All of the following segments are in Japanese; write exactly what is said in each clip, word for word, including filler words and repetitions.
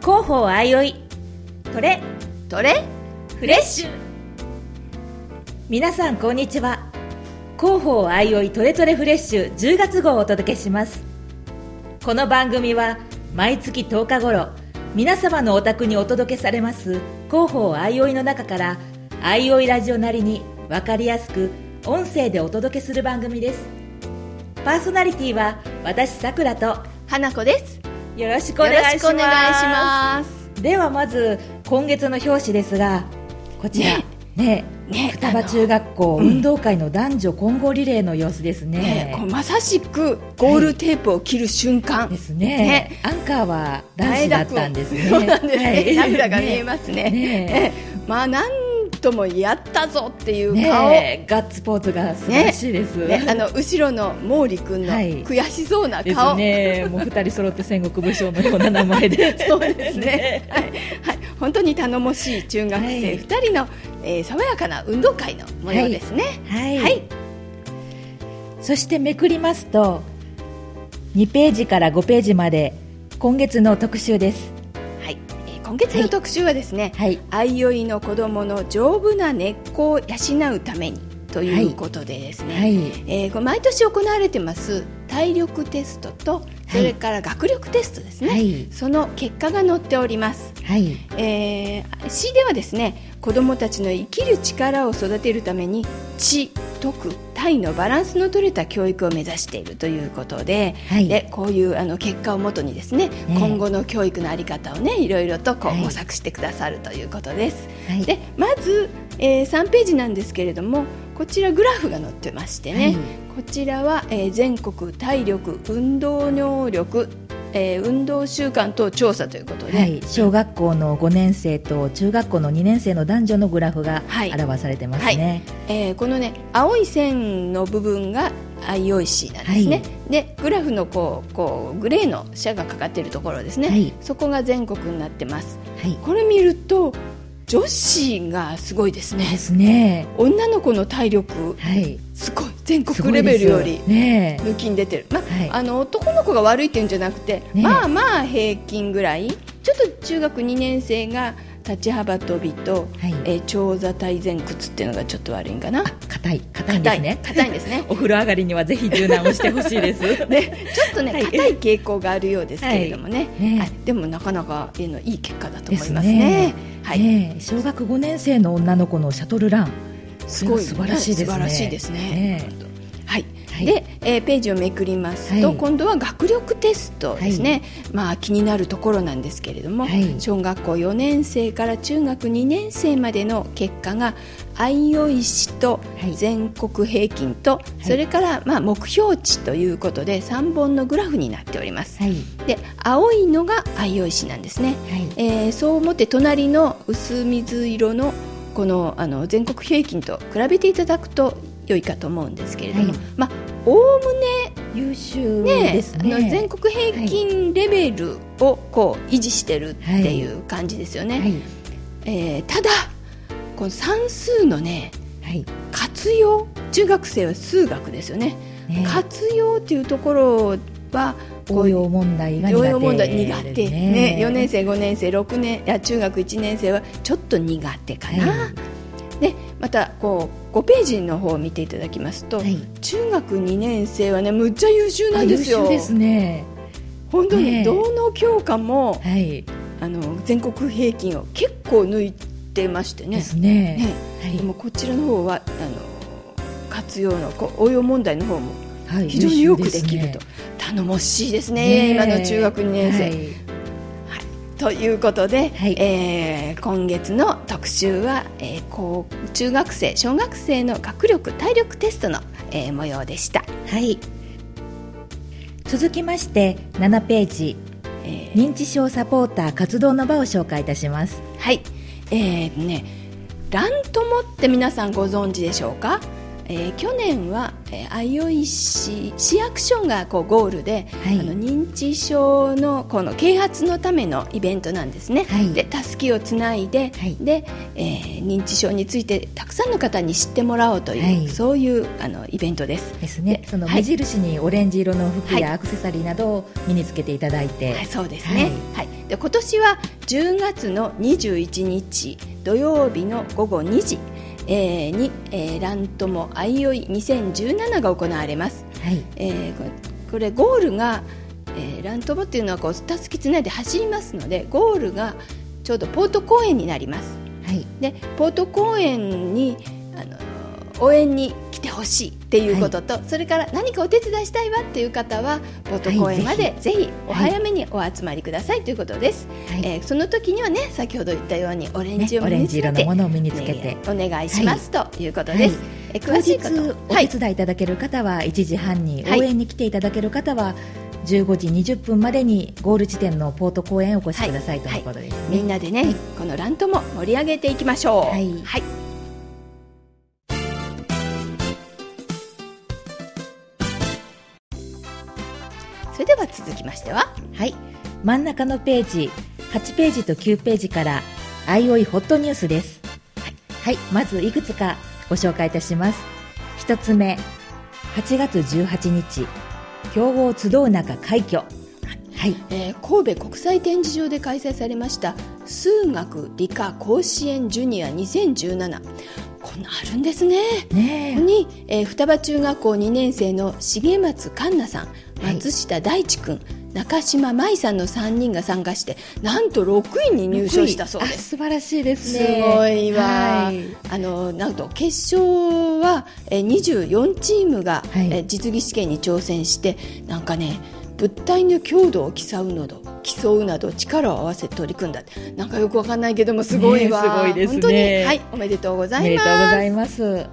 広報あいおいトレトレフレッシュ。皆さんこんにちは。広報あいおいトレトレフレッシュじゅうがつ号をお届けします。この番組は毎月とおか頃、皆様のお宅にお届けされます広報あいおいの中からあいおいラジオなりに分かりやすく音声でお届けする番組です。パーソナリティは私さくらと花子です。 よろしくお願いします。 よろしくお願いします。 ではまず今月の表紙ですが、こちらねね双葉中学校運動会の男女混合リレーの様子ですね。 ねこうまさしくゴールテープを切る瞬間、 はい、ですね。ねアンカーは男子だったんですね。 そうなんですね、はい、涙が見えますね。 ねねまあなんともやったぞっていう顔、 ね、ガッツポーズが素晴らしいです、 ねね、あの後ろの毛利君の悔しそうな顔、 はい、ですね。もうふたり揃って戦国武将のような名前でそうですね、はいはい、本当に頼もしい中学生ふたりの、はいえー、爽やかな運動会の模様ですね。 はい、はいはい、そしてめくりますとにページからごページまで今月の特集です。 今月の特集はですね、はい、あいおいの子どもの丈夫な根っこを養うためにということでですね、はいえー、毎年行われてます体力テストとそれから学力テストですね、はい、その結果が載っております、はいえー、詩ではですね子どもたちの生きる力を育てるために知、徳、体のバランスの取れた教育を目指しているということで、はい、でこういうあの結果をもとにですね、ね今後の教育の在り方をねいろいろとこう模索してくださるということです、はい、でまず、えー、さんページなんですけれどもこちらグラフが載ってましてね、はい、こちらは、えー、全国体力運動能力えー、運動習慣等調査ということで、はい、 小学校のごねん生と中学校のにねん生の男女のグラフが表されてますね、はいはいえー、このね青い線の部分があいおい市なんですね、はい、でグラフのこうこうグレーのシャがかかっているところですね、はい、そこが全国になってます、はい、これ見ると女子がすごいですね。 ですね。 女の子の体力、はい、すごい全国レベルより抜きに出てる、まはい、あの男の子が悪いっていうんじゃなくて、ね、まあまあ平均ぐらい。ちょっと中学にねん生が立ち幅跳びと、はいえー、長座体前屈っていうのがちょっと悪いんかな。 硬い硬いんですね。 硬いんですね。 お風呂上がりにはぜひ柔軟をしてほしいですね、ちょっとね硬、はい、い傾向があるようですけれどもね、はいねはい、でもなかなかいいのいい結果だと思いますね。 はい、ね小学ごねん生の女の子のシャトルランすごい素晴らしいですね。 素晴らしいですね。ねはいはい、で、えー、ページをめくりますと、はい、今度は学力テストですね、はいまあ、気になるところなんですけれども、はい、小学校よねん生から中学にねん生までの結果があいおい市と全国平均と、はい、それからまあ目標値ということでさんぼんのグラフになっております、はい、で青いのがあいおい市なんですね、はいえー、そう思って隣の薄水色のこの、あの全国平均と比べていただくと良いかと思うんですけれども、はいまあ、おおむね優秀ですね。 あの全国平均レベルをこう維持してるっていう感じですよね、はいえー、ただこの算数のね、はい、活用中学生は数学ですよ ね, ね活用っていうところは応用問題が苦手、 応用問題苦手、ねね、よねん生ごねん生ろくねんいや中学いちねん生はちょっと苦手かな、はいでまたこうごページの方を見ていただきますと、はい、中学にねん生はねむっちゃ優秀なんですよ。 優秀ですね。 本当に、ね、どの教科も、はい、あの全国平均を結構抜いてましてね。 ですね。ねはい、でもこちらの方はあの活用のこう応用問題の方も非常によくできると、はい、頼もしいです ね, ね今の中学にねん生、はいということで、はいえー、今月の特集は、えー、こう中学生小学生の学力体力テストの、えー、模様でした、 はい、続きましてななページ、えー、認知症サポーター活動の場を紹介いたします。 はい、えーね、ラン友って皆さんご存知でしょうか。えー、去年は、えー、あいおい市市役所がこうゴールで、はい、あの認知症のこの啓発のためのイベントなんですね、はい、でたすきをつないで、はい、で、えー、認知症についてたくさんの方に知ってもらおうという、はい、そういうあのイベントですですね。その目印にオレンジ色の服やアクセサリーなどを身につけていただいて、 はいはい、そうですね、はいはいで今年はじゅうがつのにじゅういちにち土曜日のごごにじ、えー、に、えー、ラントモあいおいにせんじゅうななが行われます、はいえー、これゴールが、えー、ラントモっていうのはこうたすきつないで走りますので、ゴールがちょうどポート公園になります、はい、でポート公園にあの応援に来てほしいっていうことと、はい、それから何かお手伝いしたいわっていう方はポート公園まで、はい、ぜひお早めにお集まりくださいということです、はいえー、その時にはね、先ほど言ったようにオレンジを身につけて、 ね、オレンジ色のものを身につけて、 ね、お願いします、はい、ということです、はいえー、詳しいこと当日お手伝いいただける方はいちじはんに、はい、応援に来ていただける方はじゅうごじにじゅっぷんまでにゴール地点のポート公園へお越しください、はい、ということですね、はい、 みんなでね、はい、このラントも盛り上げていきましょう。はい、はいそれでは続きましては、 はい、真ん中のページはちページときゅうページからあいおいホットニュースです、はいはい、まずいくつかご紹介いたします。ひとつめ、はちがつじゅうはちにち強豪集う中快挙、 はいえー、神戸国際展示場で開催されました数学理科甲子園ジュニアにせんじゅうなな、こんなあるんですね。ねえに、えー、双葉中学校にねんせいの重松環奈さん、松下大地君、中島舞さんのさんにんが参加して、なんとろくいに入賞したそうです。 素晴らしいですね。 すごいわ、はい、あのなんと決勝はえにじゅうよんチームが、はい、え実技試験に挑戦して、なんかね物体の強度を競うなど競うなど力を合わせて取り組んだ。なんかよくわかんないけどもすごいわ、 ね、すごいですね。 本当に、はい、おめでとうございます。 おめでとうございます、はい、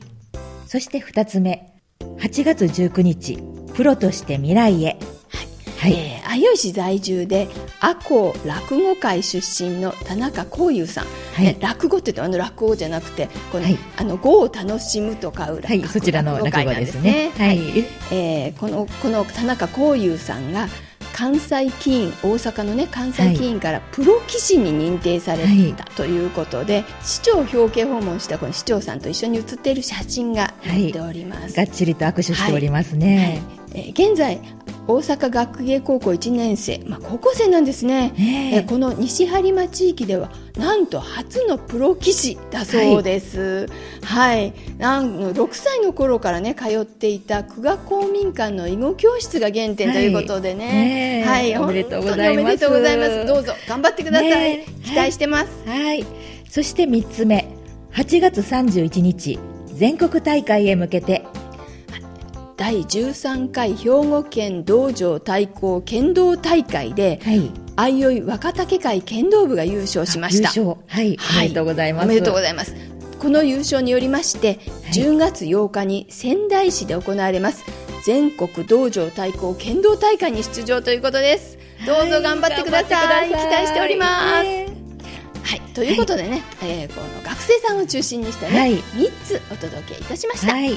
そしてふたつめ、はちがつじゅうくにちプロとして未来へ、 はいえー、相生市在住で赤穂落語会出身の田中幸雄さん、はい、落語って言うとあの落語じゃなくてこの、はい、あの語を楽しむとかうら、 はい、そちらの落語ですね、はいはいえー、この、この田中幸雄さんが関西棋院、大阪の、ね、関西棋院からプロ棋士に認定されたということで、はい、市長表敬訪問したこの市長さんと一緒に写っている写真が載っております、 はい、がっちりと握手しておりますね、 はいはいえー、現在大阪学芸高校いちねんせい、まあ、高校生なんですね、えー、この西播磨地域ではなんと初のプロ棋士だそうです、はいはい、なんろくさいの頃から、ね、通っていた久我公民館の囲碁教室が原点ということでね、 はいはい、おめでとうございます。 おめでとうございます。どうぞ頑張ってください、ね、期待してます、 はいはい、そしてみっつめ、はちがつさんじゅういちにち全国大会へ向けてだいじゅうさんかい兵庫県道場対抗剣道大会で、はい、相生若竹会剣道部が優勝しました。 優勝、はい、はい、おめでとうございます。 おめでとうございます。この優勝によりまして、はい、じゅうがつようかに仙台市で行われます全国道場対抗剣道大会に出場ということです。どうぞ頑張ってください、はい、期待しております、えーはい、ということでね、はいえー、この学生さんを中心にしたね、はい、みっつお届けいたしました、はい、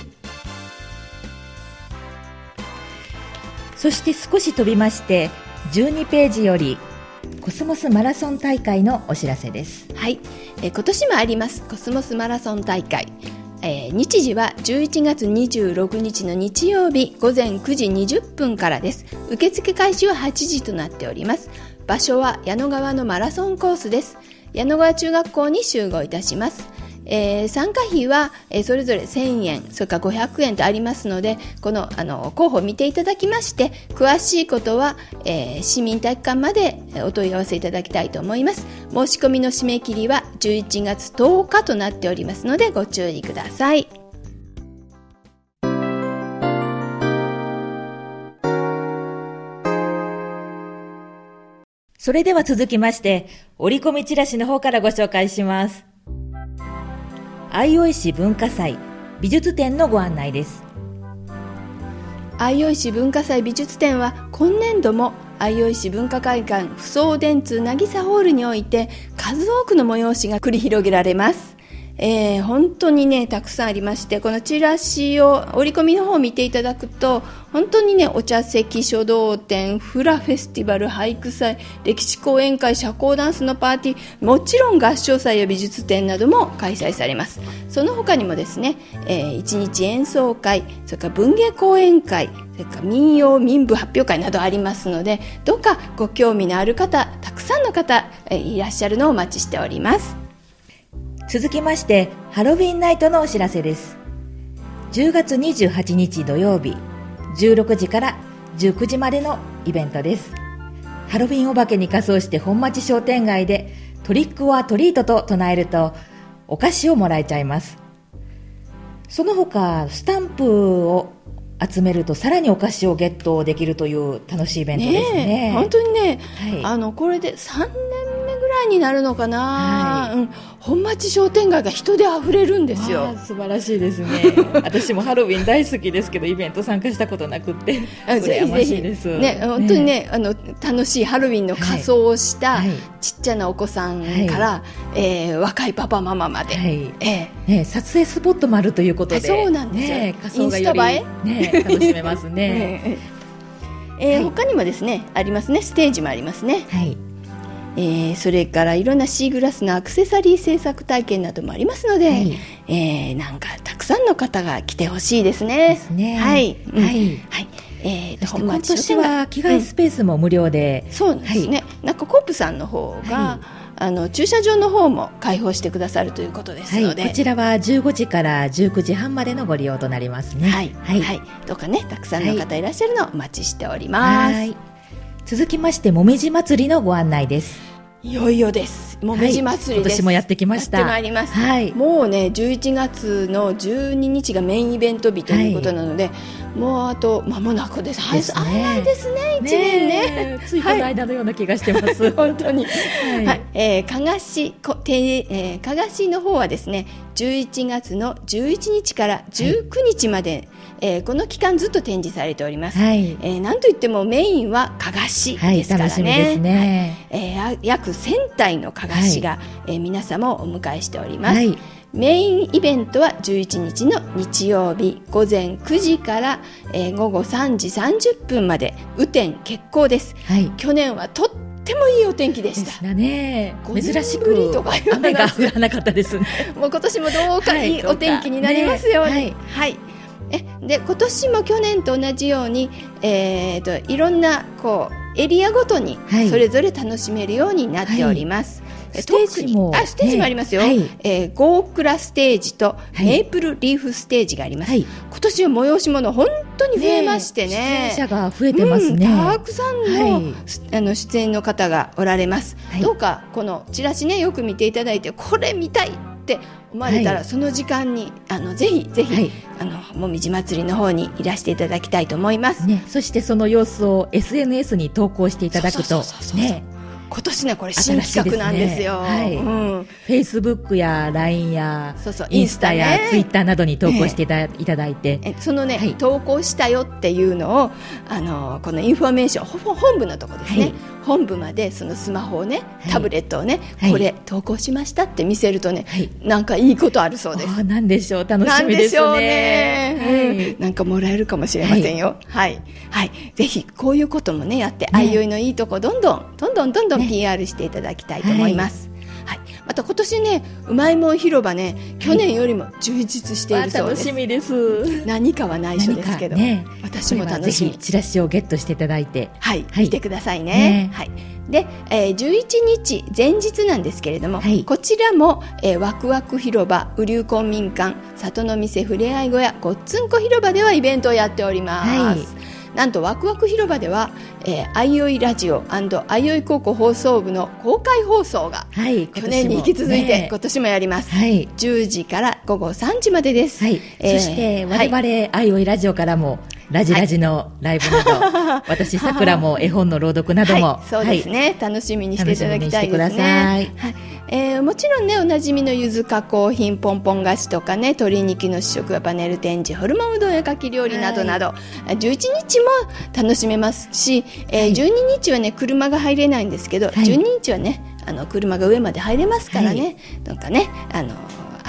そして少し飛びましてじゅうにページよりコスモスマラソン大会のお知らせです。 はい、えー、今年もありますコスモスマラソン大会、えー、日時はじゅういちがつにじゅうろくにちの日曜日ごぜんくじにじゅっぷんからです。受付開始ははちじとなっております。場所は矢野川のマラソンコースです。矢野川中学校に集合いたします。えー、参加費は、えー、それぞれせんえん、それからごひゃくえんとありますので、この、あの候補を見ていただきまして、詳しいことは、えー、市民体育館までお問い合わせいただきたいと思います。申し込みの締め切りはじゅういちがつとおかとなっておりますのでご注意ください。 それでは続きまして、折り込みチラシの方からご紹介します。相生市文化祭美術展のご案内です。 相生市文化祭美術展は今年度も相生市文化会館不送電通渚ホールにおいて数多くの催しが繰り広げられます。 えー、本当にねたくさんありまして、このチラシを折り込みの方を見ていただくと本当にねお茶席、書道展、フラフェスティバル、俳句祭、歴史講演会、社交ダンスのパーティー、もちろん合唱祭や美術展なども開催されます。その他にもですね、えー、一日演奏会、それから文芸講演会、それから民謡民舞発表会などありますので、どうかご興味のある方、たくさんの方、えー、いらっしゃるのをお待ちしております。 続きましてハロウィンナイトのお知らせです。じゅうがつにじゅうはちにち土曜日、じゅうろくじからじゅうくじまでのイベントです。ハロウィンお化けに仮装して本町商店街でトリックオアトリートと唱えるとお菓子をもらえちゃいます。その他スタンプを集めるとさらにお菓子をゲットできるという楽しいイベントですね。 ね、本当にね、 はい、 あのこれでさんねんめぐらいになるのかな、はい、うん、本町商店街が人であふれるんですよ。 素晴らしいですね。私もハロウィン大好きですけどイベント参加したことなくって羨ましいです。 ね、本当に ね, ねあの楽しいハロウィンの仮装をしたちっちゃなお子さんから、はい、えー、若いパパママまで、はい、えーね、撮影スポットもあるということで、 そうなんですよ、 ね、仮装がより、 インスタ映え、ね、楽しめますね。 えーはい、他にもですねありますね、ステージもありますね。はい、えー、それからいろんなシーグラスのアクセサリー制作体験などもありますので、はい、えー、なんかたくさんの方が来てほしいですね。 ですね。 はい、 うん、はい、 はい、えー、 今年は着替えスペースも無料で、 うん、そうですね、はい、なんかコープさんの方が、はい、あの駐車場の方も開放してくださるということですので、 はい、こちらはじゅうごじからじゅうくじはんまでのご利用となりますね。 はい、はいはい、どうかねたくさんの方いらっしゃるのをお待ちしております。はい、 続きましてもみじ祭りのご案内です。 いよいよです。もみじ祭りです、 はい、今年もやってきました。 やってまいります、はい、もうねじゅういちがつのじゅうににちがメインイベント日ということなので、はい、もうあと間もなくです。 ですね、 早いですね、いちねんね、 ついこの間のような気がしてます、 はい、本当に、はいはい、えー、かがしこ、えー、かがしの方はですねじゅういちがつのじゅういちにちからじゅうくにちまで、はい、えー、この期間ずっと展示されております。はい、えー、なんといってもメインはかがしですからね、はい、楽しみですね。はい、えー、約せんたいのかがしが、はい、えー、皆様をお迎えしております。はい、メインイベントはじゅういちにちの日曜日ごぜんくじから、えー、ごごさんじさんじゅっぷんまで雨天決行です。はい、去年はとってもいいお天気でした。 でしたね、珍しく雨が降らなかったですね。 もう今年もどうかいいお天気になりますように、ね、はい、はい、えで今年も去年と同じように、えー、といろんなこうエリアごとにそれぞれ楽しめるようになっております。はいはい、 ステージもあステージもありますよ。はい、えー、ゴークラステージとメープルリーフステージがあります。はい、今年は催し物本当に増えましてね、 ね、出演者が増えてますね。 うん、たくさんの、はい、あの出演の方がおられます。はい、どうかこのチラシねよく見ていただいてこれ見たいって思われたら、はい、その時間にあのぜひぜひ、はい、あのもみじ祭りの方にいらしていただきたいと思います。 ね、そしてその様子を エスエヌエス に投稿していただくとね。 今年ねこれ新企画なんですよ。 はい、うん、Facebook や ライン やそうそうインスタや Twitter などに投稿していた、えー、いただいて、 えそのね、はい、投稿したよっていうのをあのこのインフォメーション本部のところですね、はい、本部までそのスマホをね、はい、タブレットをね、はい、これ投稿しましたって見せるとね、はい、なんかいいことあるそうです。 あなんでしょう、楽しみですね。 なんでしょうね、はい、なんかもらえるかもしれませんよ。はい、はいはい、ぜひこういうこともねやって、ね、あいおいのいいとこどんどんどんどんどんどんピーアール していただきたいと思います。はいはい、また今年ねうまいもん広場ね去年よりも充実しているそうです。 楽しみです。 何かは内緒ですけど、ね、私も楽しみ。 ぜひチラシをゲットしていただいて、 はい、はい、来てくださいね。ね、はい、で、えー、じゅういちにち前日なんですけれども、はい、こちらも、えー、ワクワク広場、雨竜公民館、里の店ふれあい小屋、ごっつんこ広場ではイベントをやっております。はい、なんとワクワク広場では、えー、あいおいラジオ&あいおい高校放送部の公開放送が、はい、去年に引き続いて今年もやります。はい、じゅうじからごごさんじまでです。はい、 えー、そして我々、はい、あいおいラジオからもラジラジのライブなど、はい、私さくらも絵本の朗読なども、はい、 そうですね、はい、楽しみにしていただきたいですね。はい、えー、もちろんねおなじみのゆず加工品、ポンポン菓子とかね、鶏肉の試食やパネル展示、ホルモンうどんやかき料理などなど、はい、じゅういちにちも楽しめますし、えー、じゅうににちはね車が入れないんですけど、はい、じゅうににちはねあの車が上まで入れますからね、はい、なんかねあの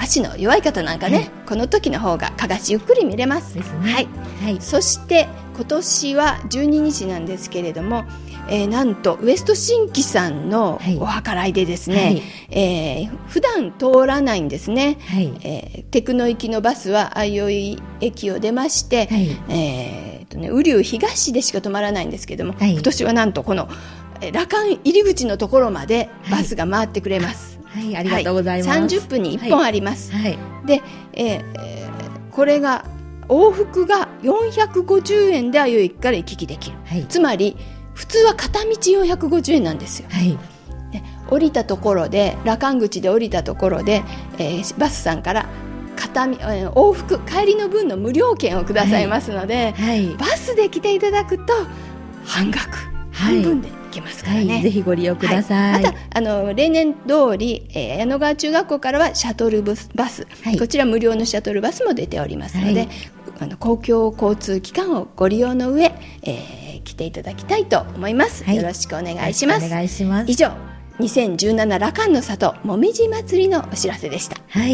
足の弱い方なんかね、はい、この時の方がかがしゆっくり見れますですね。はい、はい、そして今年はじゅうににちなんですけれども、えー、なんとウエスト新規さんのお計らいでですね、はい、えー、普段通らないんですね、はい、えー、テクノ行きのバスは相生駅を出まして、はい、えーとね、瓜生東でしか止まらないんですけども、はい、今年はなんとこの羅漢入り口のところまでバスが回ってくれます。 はい、はい、ありがとうございます。 さんじゅっぷんにいっぽんあります。はいはい、で、えー、これが往復がよんひゃくごじゅうえんで相生駅から行き来できる、はい、つまり普通は片道よんひゃくごじゅうえんなんですよ。はい、で降りたところで羅漢口で降りたところで、えー、バスさんから片み往復帰りの分の無料券をくださいますので、はいはい、バスで来ていただくと半額、はい、半分で行けますからね、はい、 ぜひご利用ください。はい、 またあの例年通り、えー、矢野川中学校からはシャトルバス、はい、こちら無料のシャトルバスも出ておりますので、はい、あの公共交通機関をご利用の上、えー、来ていただきたいと思います。はい、よろしくお願いします。 お願いします。 以上、にせんじゅうなな羅漢の里もみじ祭りのお知らせでした。 はい。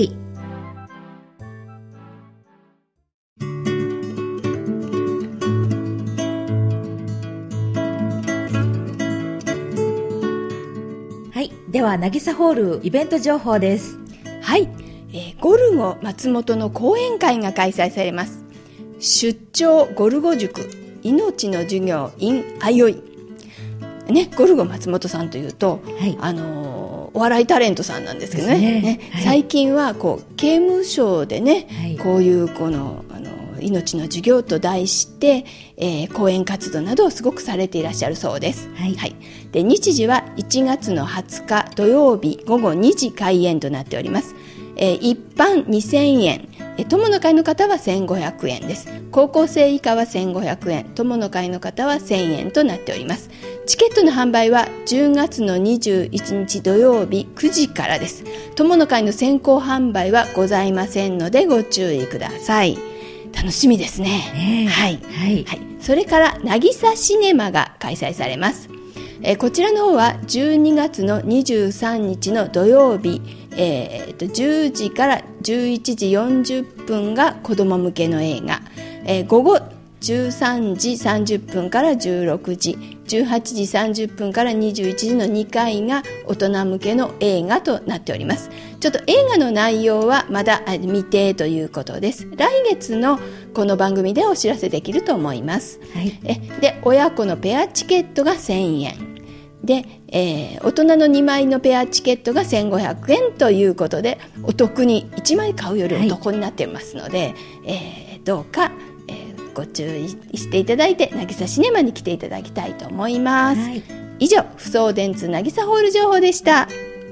はい、では渚ホールイベント情報です。 はい、えー、ゴルゴ松本の講演会が開催されます。出張ゴルゴ塾命の授業 in 相生、ね、ゴルゴ松本さんというと、はい、あのー、お笑いタレントさんなんですけど ね, ね, ね、はい、最近はこう刑務所でね、はい、こういうこの、あの命の授業と題して、えー、講演活動などをすごくされていらっしゃるそうです。はいはい、で日時はいちがつのはつか土曜日ごごにじ開演となっております。えー、一般にせんえん、えー、友の会の方はせんごひゃくえんです。高校生以下はせんごひゃくえん、友の会の方はせんえんとなっております。チケットの販売はじゅうがつのにじゅういちにち土曜日くじからです。友の会の先行販売はございませんのでご注意ください。楽しみですね。はい、はいはい、それから渚シネマが開催されます。えー、こちらの方はじゅうにがつのにじゅうさんにちの土曜日、えー、とじゅうじからじゅういちじよんじゅっぷんが子ども向けの映画、えー、午後じゅうさんじさんじゅっぷんからじゅうろくじ、じゅうはちじさんじゅっぷんからにじゅういちじのにかいが大人向けの映画となっております。ちょっと映画の内容はまだ未定ということです。来月のこの番組でお知らせできると思います。はい、えで親子のペアチケットがせんえんで、えー、大人のにまいのペアチケットがせんごひゃくえんということで、お得にいちまい買うよりお得になっていますので、はい、えー、どうか、えー、ご注意していただいて渚シネマに来ていただきたいと思います。はい、以上、不送電通渚ホール情報でした。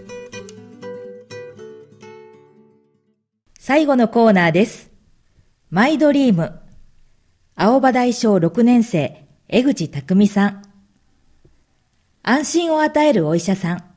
最後のコーナーです。マイドリーム。青葉台小ろくねん生、江口匠さん。安心を与えるお医者さん。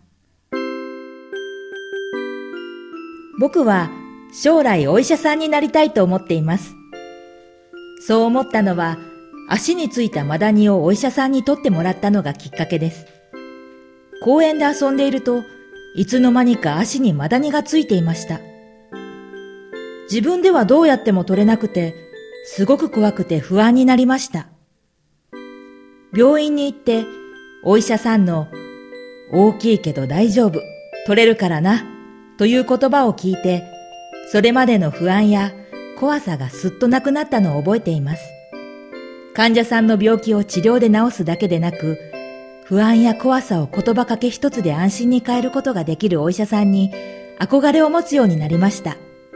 僕は将来お医者さんになりたいと思っています。そう思ったのは、足についたマダニをお医者さんに取ってもらったのがきっかけです。公園で遊んでいると、いつの間にか足にマダニがついていました。自分ではどうやっても取れなくて、すごく怖くて不安になりました。病院に行って、お医者さんの大きいけど大丈夫、取れるからな、という言葉を聞いて、それまでの不安や怖さがすっとなくなったのを覚えています。患者さんの病気を治療で治すだけでなく、不安や怖さを言葉かけ一つで安心に変えることができるお医者さんに憧れを持つようになりました。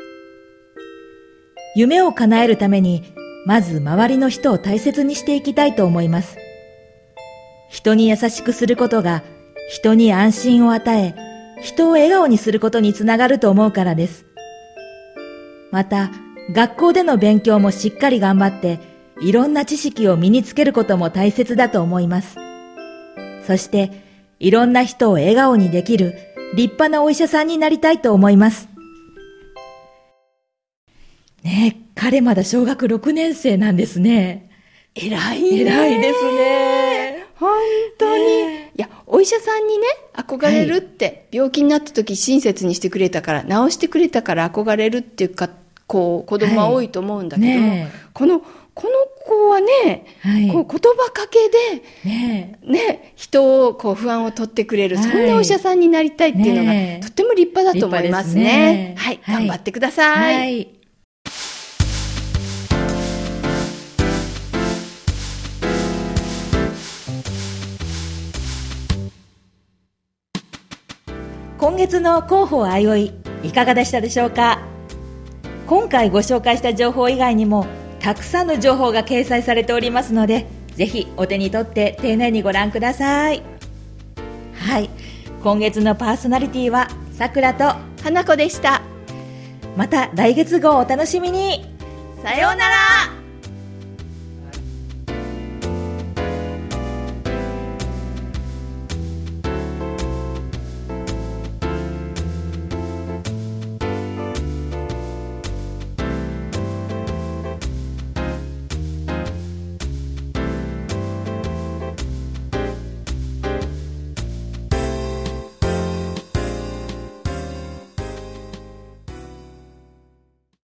夢を叶えるために、まず周りの人を大切にしていきたいと思います。人に優しくすることが人に安心を与え、人を笑顔にすることにつながると思うからです。また、学校での勉強もしっかり頑張って、いろんな知識を身につけることも大切だと思います。そして、いろんな人を笑顔にできる立派なお医者さんになりたいと思います。ねえ、彼まだ小学ろくねん生なんですね。 偉いね。 偉いですね。 本当に、えー、いやお医者さんにね憧れるって、はい、病気になった時親切にしてくれたから治してくれたから憧れるっていうかこう子供は多いと思うんだけども、はいね、このこの子はね、はい、こう言葉かけで、ねね、人をこう不安を取ってくれる、はい、そんなお医者さんになりたいっていうのが、ね、とっても立派だと思いますね。はい、はい、頑張ってください。はい、 今月の広報あいおいいかがでしたでしょうか。今回ご紹介した情報以外にもたくさんの情報が掲載されておりますので、ぜひお手に取って丁寧にご覧ください。はい、今月のパーソナリティはさくらと花子でした。 また来月号お楽しみに。 さようなら。